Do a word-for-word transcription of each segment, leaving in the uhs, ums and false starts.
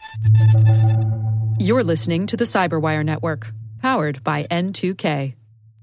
You're listening to the Cyberwire Network, powered by N two K.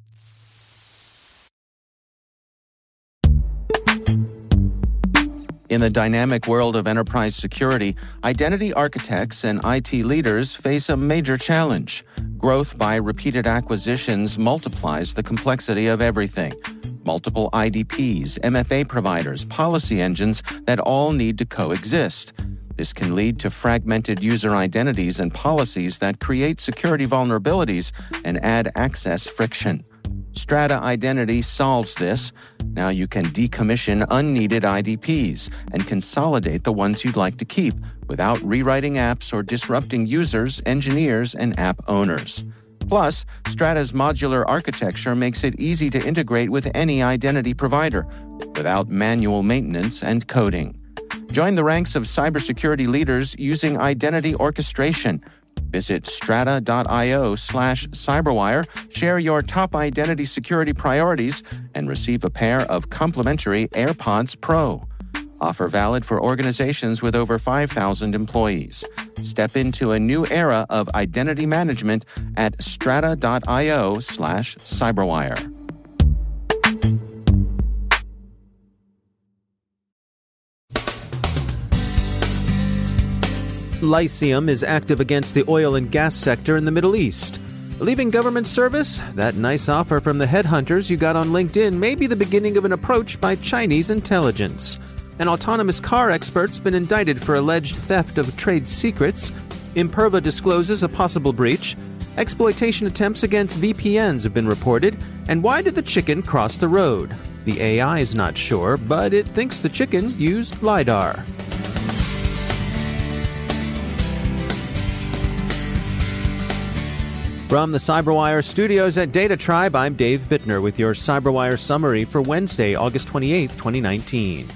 In the dynamic world of enterprise security, identity architects and I T leaders face a major challenge. Growth by repeated acquisitions multiplies the complexity of everything. Multiple I D Ps, M F A providers, policy engines that all need to coexist. This can lead to fragmented user identities and policies that create security vulnerabilities and add access friction. Strata Identity solves this. Now you can decommission unneeded I D Ps and consolidate the ones you'd like to keep without rewriting apps or disrupting users, engineers, and app owners. Plus, Strata's modular architecture makes it easy to integrate with any identity provider without manual maintenance and coding. Join the ranks of cybersecurity leaders using identity orchestration. Visit strata.io slash cyberwire, share your top identity security priorities, and receive a pair of complimentary AirPods Pro. Offer valid for organizations with over five thousand employees. Step into a new era of identity management at strata.io slash cyberwire. Lyceum is active against the oil and gas sector in the Middle East. Leaving government service? That nice offer from the headhunters you got on LinkedIn may be the beginning of an approach by Chinese intelligence. An autonomous car expert's been indicted for alleged theft of trade secrets. Imperva discloses a possible breach. Exploitation attempts against V P Ns have been reported. And why did the chicken cross the road? The A I is not sure, but it thinks the chicken used LiDAR. From the Cyberwire studios at Data Tribe, I'm Dave Bittner with your Cyberwire summary for Wednesday, August twenty-eighth, twenty nineteen.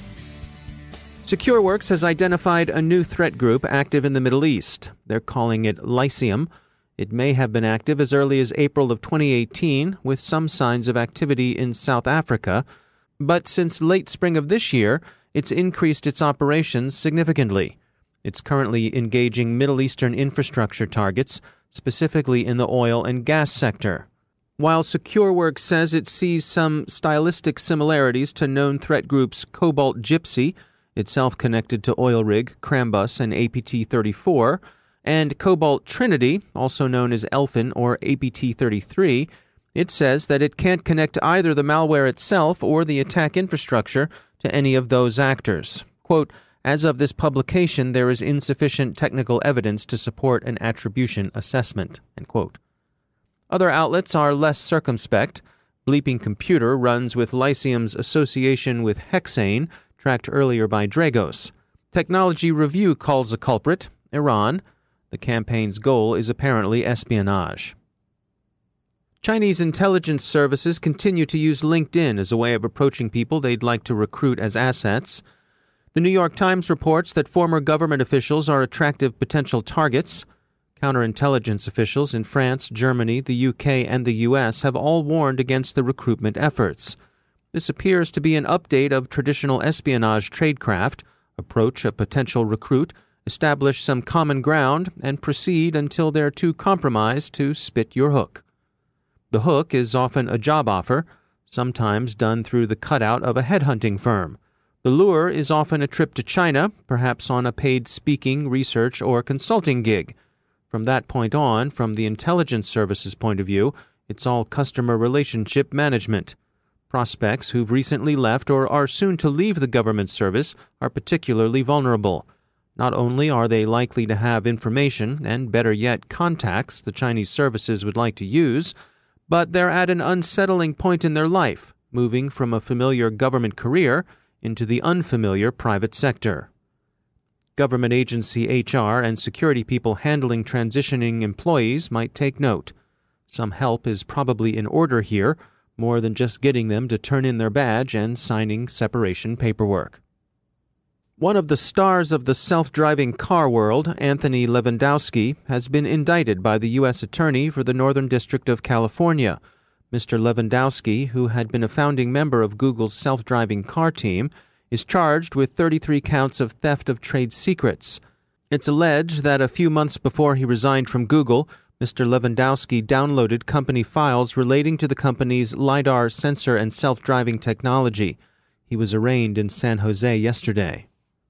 SecureWorks has identified a new threat group active in the Middle East. They're calling it Lyceum. It may have been active as early as April of twenty eighteen, with some signs of activity in South Africa. But since late spring of this year, it's increased its operations significantly. It's currently engaging Middle Eastern infrastructure targets, specifically in the oil and gas sector. While SecureWorks says it sees some stylistic similarities to known threat groups Cobalt Gypsy, itself connected to oil rig, Crambus, and A P T thirty-four, and Cobalt Trinity, also known as Elfin or A P T thirty-three, it says that it can't connect either the malware itself or the attack infrastructure to any of those actors. Quote, as of this publication, there is insufficient technical evidence to support an attribution assessment. End quote. Other outlets are less circumspect. Bleeping Computer runs with Lyceum's association with Hexane, tracked earlier by Dragos. Technology Review calls a culprit Iran. The campaign's goal is apparently espionage. Chinese intelligence services continue to use LinkedIn as a way of approaching people they'd like to recruit as assets. The New York Times reports that former government officials are attractive potential targets. Counterintelligence officials in France, Germany, the U K, and the U S have all warned against the recruitment efforts. This appears to be an update of traditional espionage tradecraft: approach a potential recruit, establish some common ground, and proceed until they're too compromised to spit your hook. The hook is often a job offer, sometimes done through the cutout of a headhunting firm. The lure is often a trip to China, perhaps on a paid speaking, research, or consulting gig. From that point on, from the intelligence services point of view, it's all customer relationship management. Prospects who've recently left or are soon to leave the government service are particularly vulnerable. Not only are they likely to have information, and better yet, contacts the Chinese services would like to use, but they're at an unsettling point in their life, moving from a familiar government career into the unfamiliar private sector. Government agency H R and security people handling transitioning employees might take note. Some help is probably in order here, more than just getting them to turn in their badge and signing separation paperwork. One of the stars of the self-driving car world, Anthony Levandowski, has been indicted by the U S Attorney for the Northern District of California. Mister Levandowski, who had been a founding member of Google's self-driving car team, is charged with thirty-three counts of theft of trade secrets. It's alleged that a few months before he resigned from Google, Mister Lewandowski downloaded company files relating to the company's LiDAR sensor and self-driving technology. He was arraigned in San Jose yesterday.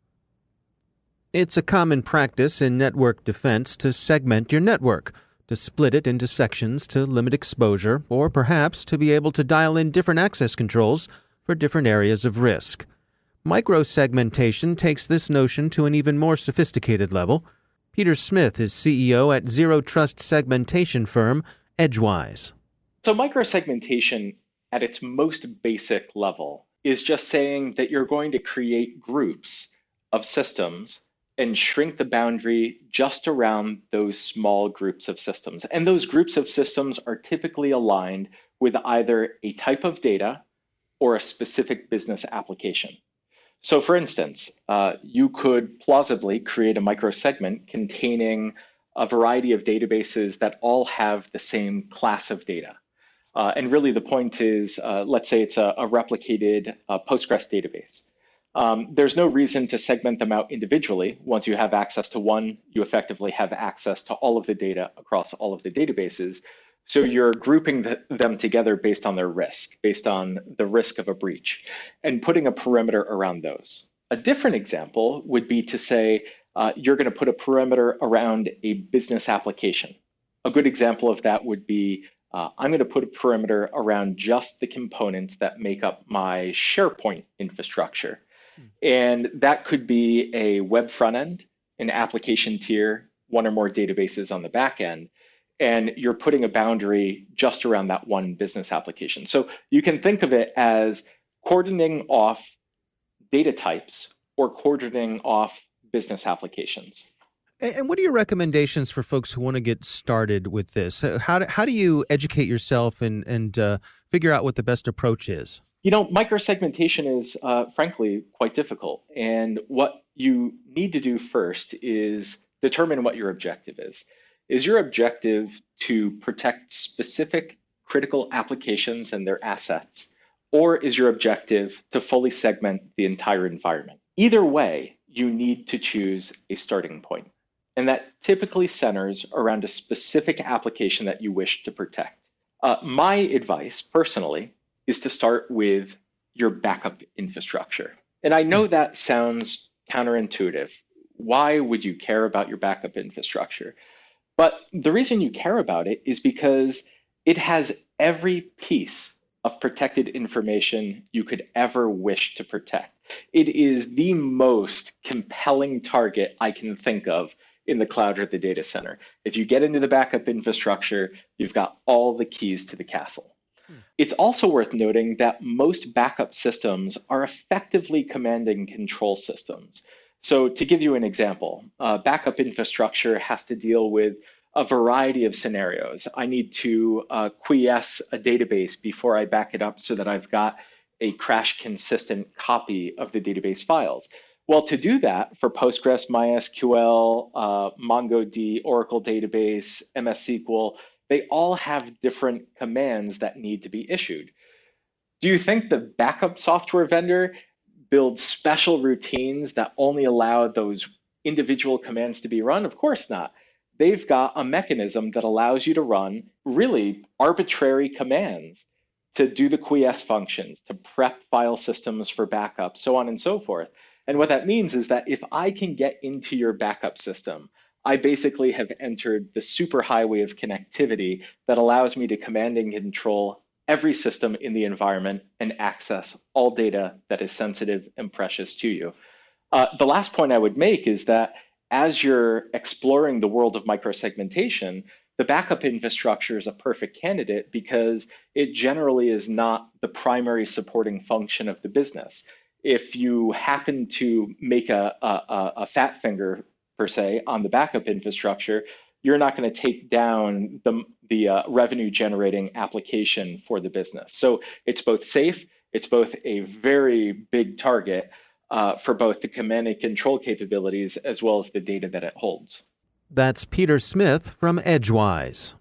It's a common practice in network defense to segment your network, to split it into sections to limit exposure, or perhaps to be able to dial in different access controls for different areas of risk. Microsegmentation takes this notion to an even more sophisticated level. Peter Smith is C E O at zero trust segmentation firm Edgewise. So microsegmentation at its most basic level is just saying that you're going to create groups of systems and shrink the boundary just around those small groups of systems. And those groups of systems are typically aligned with either a type of data or a specific business application. So for instance, uh, you could plausibly create a microsegment containing a variety of databases that all have the same class of data. Uh, and really the point is, uh, let's say it's a, a replicated uh, Postgres database. Um, there's no reason to segment them out individually. Once you have access to one, you effectively have access to all of the data across all of the databases. So you're grouping the, them together based on their risk, based on the risk of a breach, and putting a perimeter around those. A different example would be to say uh, you're going to put a perimeter around a business application. A good example of that would be uh, I'm going to put a perimeter around just the components that make up my SharePoint infrastructure. Hmm. And that could be a web front end, an application tier, one or more databases on the back end. And you're putting a boundary just around that one business application. So you can think of it as cordoning off data types or cordoning off business applications. And what are your recommendations for folks who want to get started with this? How do, how do you educate yourself and, and uh, figure out what the best approach is? You know, microsegmentation is, uh, frankly, quite difficult. And what you need to do first is determine what your objective is. Is your objective to protect specific critical applications and their assets, or is your objective to fully segment the entire environment? Either way, you need to choose a starting point, and that typically centers around a specific application that you wish to protect. Uh, my advice, personally, is to start with your backup infrastructure. And I know that sounds counterintuitive. Why would you care about your backup infrastructure? But the reason you care about it is because it has every piece of protected information you could ever wish to protect. It is the most compelling target I can think of in the cloud or the data center. If you get into the backup infrastructure, you've got all the keys to the castle. Hmm. It's also worth noting that most backup systems are effectively command and control systems. So to give you an example, uh, backup infrastructure has to deal with a variety of scenarios. I need to uh, quiesce a database before I back it up so that I've got a crash consistent copy of the database files. Well, to do that for Postgres, MySQL, uh, MongoDB, Oracle Database, M S S Q L, they all have different commands that need to be issued. Do you think the backup software vendor build special routines that only allow those individual commands to be run? Of course not. They've got a mechanism that allows you to run really arbitrary commands to do the quiesce functions, to prep file systems for backup, so on and so forth. And what that means is that if I can get into your backup system, I basically have entered the superhighway of connectivity that allows me to command and control every system in the environment and access all data that is sensitive and precious to you. Uh, the last point I would make is that as you're exploring the world of microsegmentation, the backup infrastructure is a perfect candidate because it generally is not the primary supporting function of the business. If you happen to make a, a, a fat finger, per se, on the backup infrastructure, you're not going to take down the, the uh, revenue generating application for the business. So it's both safe, it's both a very big target uh, for both the command and control capabilities as well as the data that it holds. That's Peter Smith from Edgewise.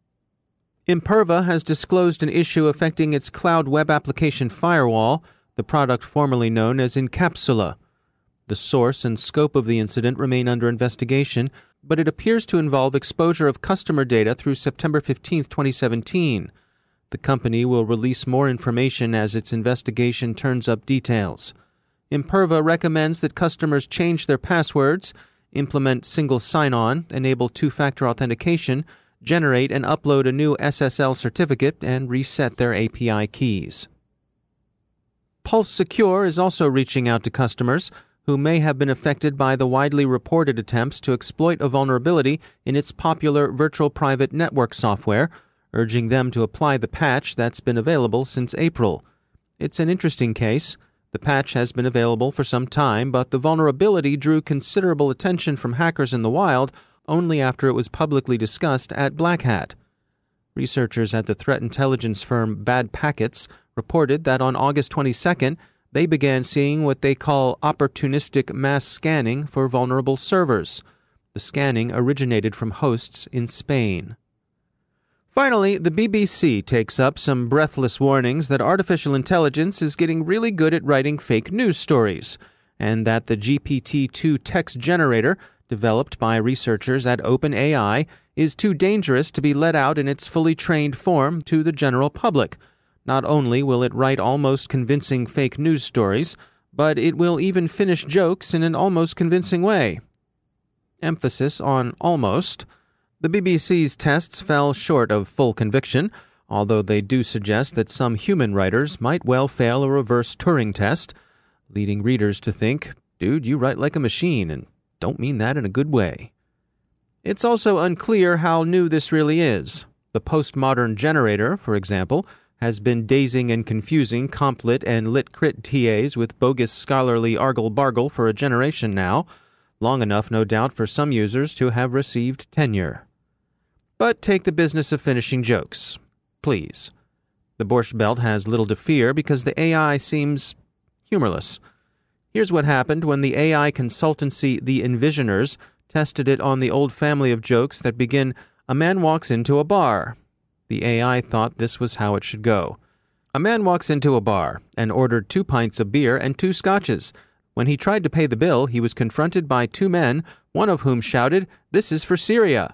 Imperva has disclosed an issue affecting its cloud web application firewall, the product formerly known as Incapsula. The source and scope of the incident remain under investigation, but it appears to involve exposure of customer data through September fifteenth, twenty seventeen. The company will release more information as its investigation turns up details. Imperva recommends that customers change their passwords, implement single sign-on, enable two-factor authentication, generate and upload a new S S L certificate, and reset their A P I keys. Pulse Secure is also reaching out to customers who may have been affected by the widely reported attempts to exploit a vulnerability in its popular virtual private network software, urging them to apply the patch that's been available since April. It's an interesting case. The patch has been available for some time, but the vulnerability drew considerable attention from hackers in the wild only after it was publicly discussed at Black Hat. Researchers at the threat intelligence firm Bad Packets reported that on August twenty-second, they began seeing what they call opportunistic mass scanning for vulnerable servers. The scanning originated from hosts in Spain. Finally, the B B C takes up some breathless warnings that artificial intelligence is getting really good at writing fake news stories, and that the G P T two text generator, developed by researchers at OpenAI, is too dangerous to be let out in its fully trained form to the general public. Not only will it write almost convincing fake news stories, but it will even finish jokes in an almost convincing way. Emphasis on almost. The B B C's tests fell short of full conviction, although they do suggest that some human writers might well fail a reverse Turing test, leading readers to think, dude, you write like a machine, and don't mean that in a good way. It's also unclear how new this really is. The postmodern generator, for example, has been dazing and confusing complit and lit-crit T As with bogus scholarly argle-bargle for a generation now, long enough, no doubt, for some users to have received tenure. But take the business of finishing jokes, please. The Borscht Belt has little to fear because the A I seems humorless. Here's what happened when the A I consultancy The Envisioners tested it on the old family of jokes that begin, "A man walks into a bar." The A I thought this was how it should go. A man walks into a bar and ordered two pints of beer and two scotches. When he tried to pay the bill, he was confronted by two men, one of whom shouted, "This is for Syria."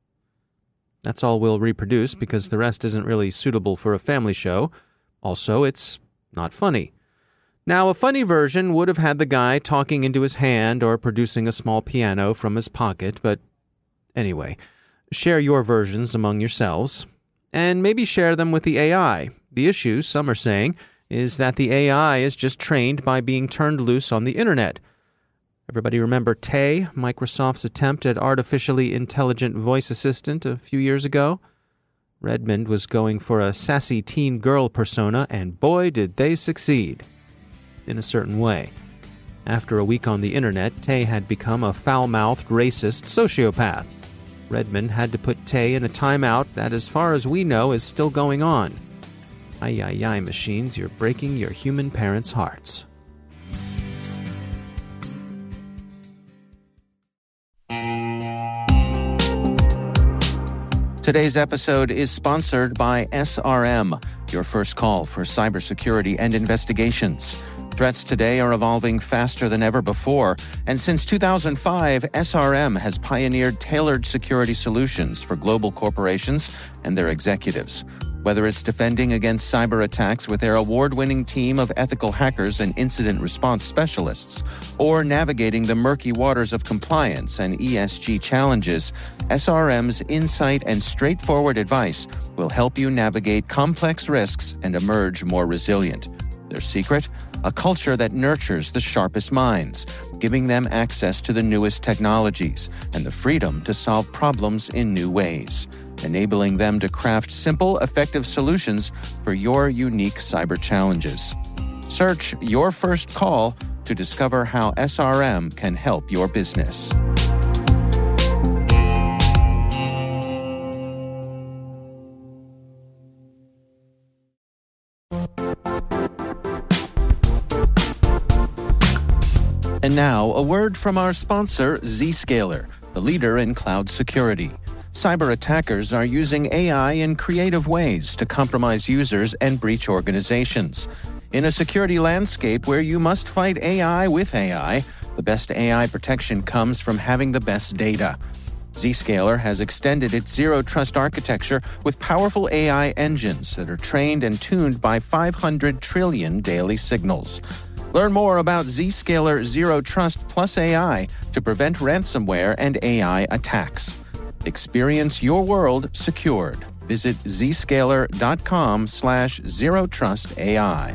That's all we'll reproduce because the rest isn't really suitable for a family show. Also, it's not funny. Now, a funny version would have had the guy talking into his hand or producing a small piano from his pocket, but anyway, share your versions among yourselves, and maybe share them with the A I. The issue, some are saying, is that the A I is just trained by being turned loose on the internet. Everybody remember Tay, Microsoft's attempt at artificially intelligent voice assistant a few years ago? Redmond was going for a sassy teen girl persona, and boy did they succeed. In a certain way. After a week on the internet, Tay had become a foul-mouthed, racist sociopath. Redmond had to put Tay in a timeout that, as far as we know, is still going on. Ay, ay, ay, machines, you're breaking your human parents' hearts. Today's episode is sponsored by S R M, your first call for cybersecurity and investigations. Threats today are evolving faster than ever before, and since two thousand five, S R M has pioneered tailored security solutions for global corporations and their executives. Whether it's defending against cyber attacks with their award-winning team of ethical hackers and incident response specialists, or navigating the murky waters of compliance and E S G challenges, S R M's insight and straightforward advice will help you navigate complex risks and emerge more resilient. Their secret? A culture that nurtures the sharpest minds, giving them access to the newest technologies and the freedom to solve problems in new ways, enabling them to craft simple, effective solutions for your unique cyber challenges. Search Your First Call to discover how S R M can help your business. And now, a word from our sponsor, Zscaler, the leader in cloud security. Cyber attackers are using A I in creative ways to compromise users and breach organizations. In a security landscape where you must fight A I with A I, The best A I protection comes from having the best data. Zscaler has extended its Zero Trust architecture with powerful A I engines that are trained and tuned by five hundred trillion daily signals. Learn more about Zscaler Zero Trust Plus A I to prevent ransomware and A I attacks. Experience your world secured. Visit zscaler.com slash zero trust AI.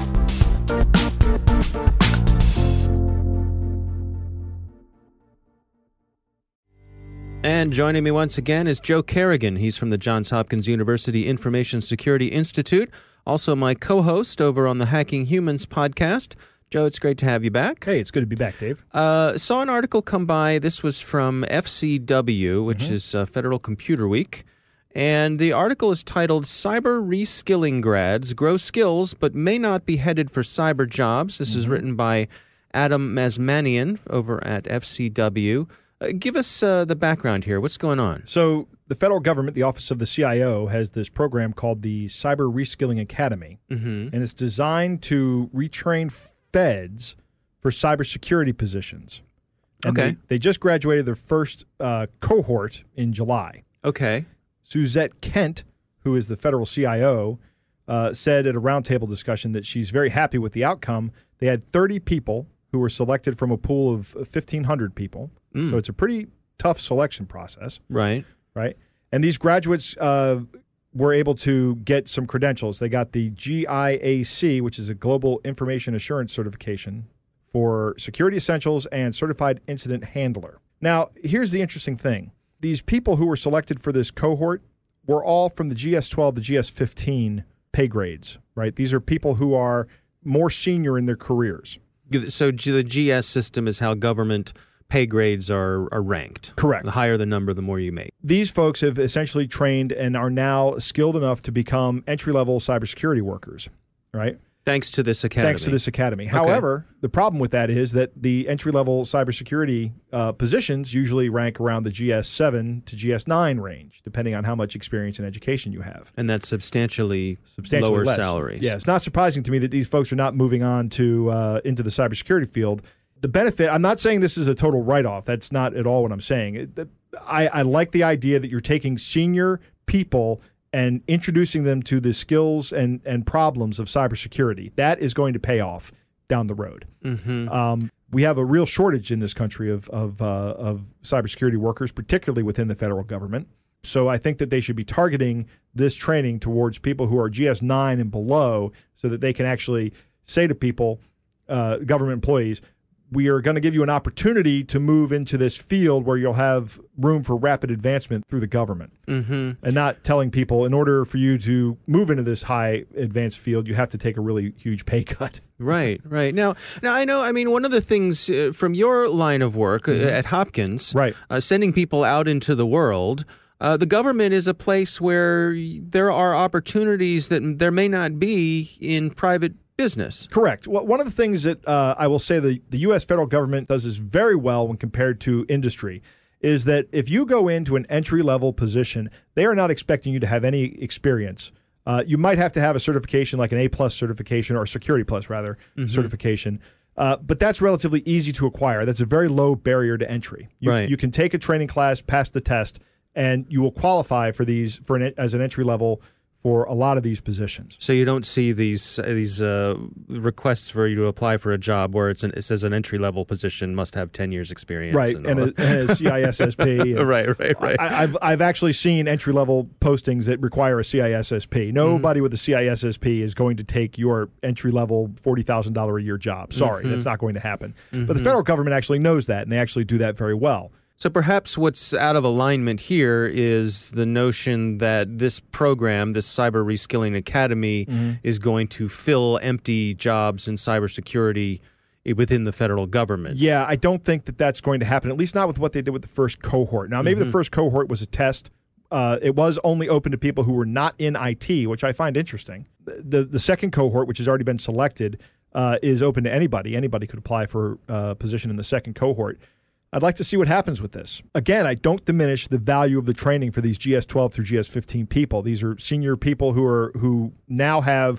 And joining me once again is Joe Carrigan. He's from the Johns Hopkins University Information Security Institute, also my co-host over on the Hacking Humans podcast. Joe, it's great to have you back. Hey, it's good to be back, Dave. Uh, saw an article come by. This was from F C W, which mm-hmm. is uh, Federal Computer Week. And the article is titled, Cyber Reskilling Grads Grow Skills But May Not Be Headed for Cyber Jobs. This mm-hmm. is written by Adam Mazmanian over at F C W. Uh, give us uh, the background here. What's going on? So the federal government, the Office of the C I O, has this program called the Cyber Reskilling Academy. Mm-hmm. And it's designed to retrain feds for cybersecurity positions. And okay. They, they just graduated their first uh, cohort in July. Okay. Suzette Kent, who is the federal C I O, uh, said at a roundtable discussion that she's very happy with the outcome. They had thirty people who were selected from a pool of fifteen hundred people. Mm. So it's a pretty tough selection process. Right. Right. And these graduates uh, were able to get some credentials. They got the G I A C, which is a Global Information Assurance Certification for Security Essentials and Certified Incident Handler. Now, here's the interesting thing. These people who were selected for this cohort were all from the G S twelve to G S fifteen pay grades, right? These are people who are more senior in their careers. So the G S system is how government pay grades are, are ranked. Correct. The higher the number, the more you make. These folks have essentially trained and are now skilled enough to become entry-level cybersecurity workers, right? Thanks to this academy. Thanks to this academy. Okay. However, the problem with that is that the entry-level cybersecurity uh, positions usually rank around the G S seven to G S nine range, depending on how much experience and education you have. And that's substantially, substantially lower less. salaries. Yeah, it's not surprising to me that these folks are not moving on to uh, into the cybersecurity field. The benefit, I'm not saying this is a total write-off. That's not at all what I'm saying. I, I like the idea that you're taking senior people and introducing them to the skills and, and problems of cybersecurity. That is going to pay off down the road. Mm-hmm. Um, we have a real shortage in this country of of, uh, of cybersecurity workers, particularly within the federal government. So I think that they should be targeting this training towards people who are G S nine and below so that they can actually say to people, uh, government employees, we are going to give you an opportunity to move into this field where you'll have room for rapid advancement through the government. Mm-hmm. And not telling people in order for you to move into this high advanced field, you have to take a really huge pay cut. Right, right. Now, now I know, I mean, one of the things uh, from your line of work mm-hmm. uh, at Hopkins, right. uh, sending people out into the world, uh, the government is a place where there are opportunities that there may not be in private business. Correct. Well, one of the things that uh, I will say the, the U S federal government does this very well when compared to industry is that if you go into an entry-level position, they are not expecting you to have any experience. Uh, you might have to have a certification like an A-plus certification or a Security Plus, rather, mm-hmm. certification. Uh, but that's relatively easy to acquire. That's a very low barrier to entry. You, right. you can take a training class, pass the test, and you will qualify for these for an, as an entry-level for a lot of these positions. So you don't see these these uh, requests for you to apply for a job where it's an, it says an entry-level position must have ten years experience. Right, and, and, a, and a C I S S P. And right, right, right. I, I've, I've actually seen entry-level postings that require a C I S S P. Nobody mm-hmm. with a C I S S P is going to take your entry-level forty thousand dollars a year job. Sorry, mm-hmm. that's not going to happen. Mm-hmm. But the federal government actually knows that, and they actually do that very well. So perhaps what's out of alignment here is the notion that this program, this Cyber Reskilling Academy, mm-hmm. is going to fill empty jobs in cybersecurity within the federal government. Yeah, I don't think that that's going to happen, at least not with what they did with the first cohort. Now, maybe mm-hmm. the first cohort was a test. Uh, it was only open to people who were not in I T, which I find interesting. The, the, the second cohort, which has already been selected, uh, is open to anybody. Anybody could apply for a position in the second cohort. I'd like to see what happens with this. Again, I don't diminish the value of the training for these G S twelve through G S fifteen people. These are senior people who are who now have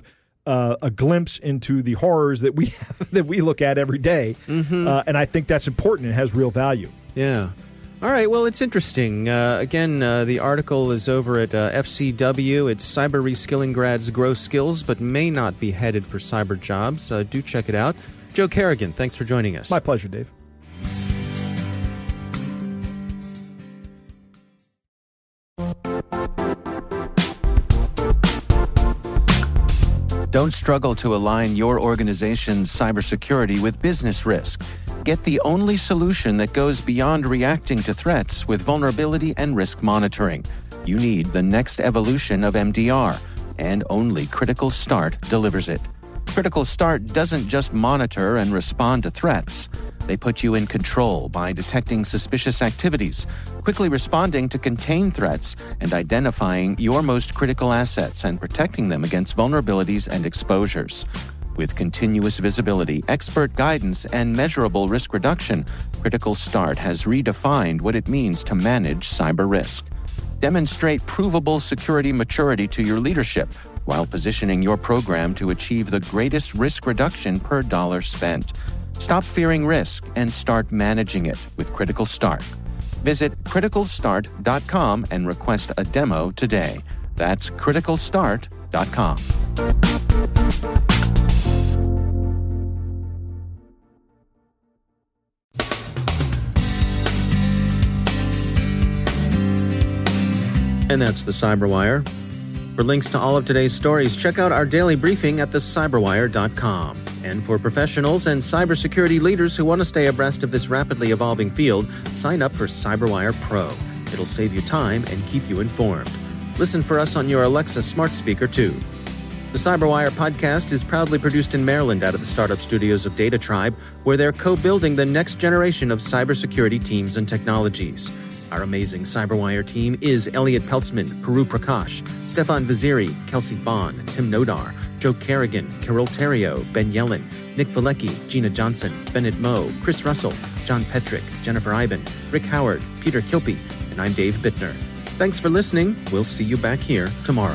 uh, a glimpse into the horrors that we have, that we look at every day. Mm-hmm. Uh, and I think that's important. It has real value. Yeah. All right, well, it's interesting. Uh, again, uh, the article is over at uh, F C W. It's Cyber Reskilling Grads Grow Skills, but may not be headed for cyber jobs. Uh, do check it out. Joe Carrigan, thanks for joining us. My pleasure, Dave. Don't struggle to align your organization's cybersecurity with business risk. Get the only solution that goes beyond reacting to threats with vulnerability and risk monitoring. You need the next evolution of M D R, and only Critical Start delivers it. Critical Start doesn't just monitor and respond to threats. They put you in control by detecting suspicious activities, quickly responding to contain threats, and identifying your most critical assets and protecting them against vulnerabilities and exposures. With continuous visibility, expert guidance, and measurable risk reduction, Critical Start has redefined what it means to manage cyber risk. Demonstrate provable security maturity to your leadership while positioning your program to achieve the greatest risk reduction per dollar spent. Stop fearing risk and start managing it with Critical Start. Visit critical start dot com and request a demo today. That's critical start dot com. And that's the Cyberwire. For links to all of today's stories, check out our daily briefing at the cyberwire dot com. And for professionals and cybersecurity leaders who want to stay abreast of this rapidly evolving field, sign up for CyberWire Pro. It'll save you time and keep you informed. Listen for us on your Alexa smart speaker, too. The Cyberwire podcast is proudly produced in Maryland out of the startup studios of Data Tribe, where they're co-building the next generation of cybersecurity teams and technologies. Our amazing Cyberwire team is Elliot Peltzman, Puru Prakash, Stefan Vaziri, Kelsey Bond, Tim Nodar, Joe Carrigan, Carol Terrio, Ben Yellen, Nick Valecki, Gina Johnson, Bennett Moe, Chris Russell, John Petrick, Jennifer Iben, Rick Howard, Peter Kilpie, and I'm Dave Bittner. Thanks for listening. We'll see you back here tomorrow.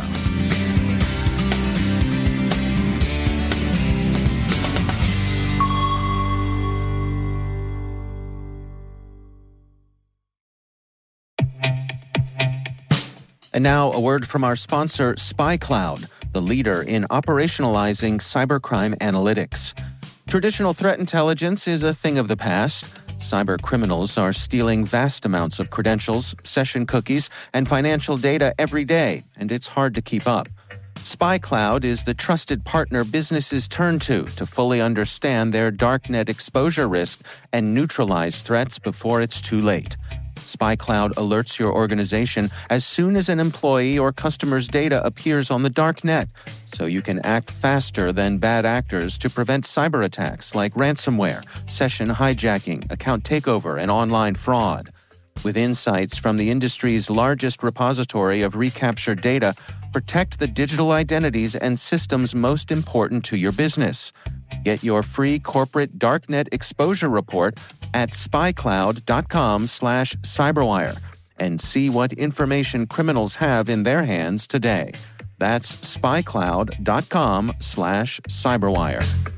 And now a word from our sponsor, SpyCloud, the leader in operationalizing cybercrime analytics. Traditional threat intelligence is a thing of the past. Cyber criminals are stealing vast amounts of credentials, session cookies, and financial data every day, and it's hard to keep up. SpyCloud is the trusted partner businesses turn to to fully understand their darknet exposure risk and neutralize threats before it's too late. SpyCloud alerts your organization as soon as an employee or customer's data appears on the dark net, so you can act faster than bad actors to prevent cyber attacks like ransomware, session hijacking, account takeover, and online fraud. With insights from the industry's largest repository of recaptured data, protect the digital identities and systems most important to your business. Get your free corporate darknet exposure report at spycloud.com slash cyberwire and see what information criminals have in their hands today. That's spycloud.com slash cyberwire.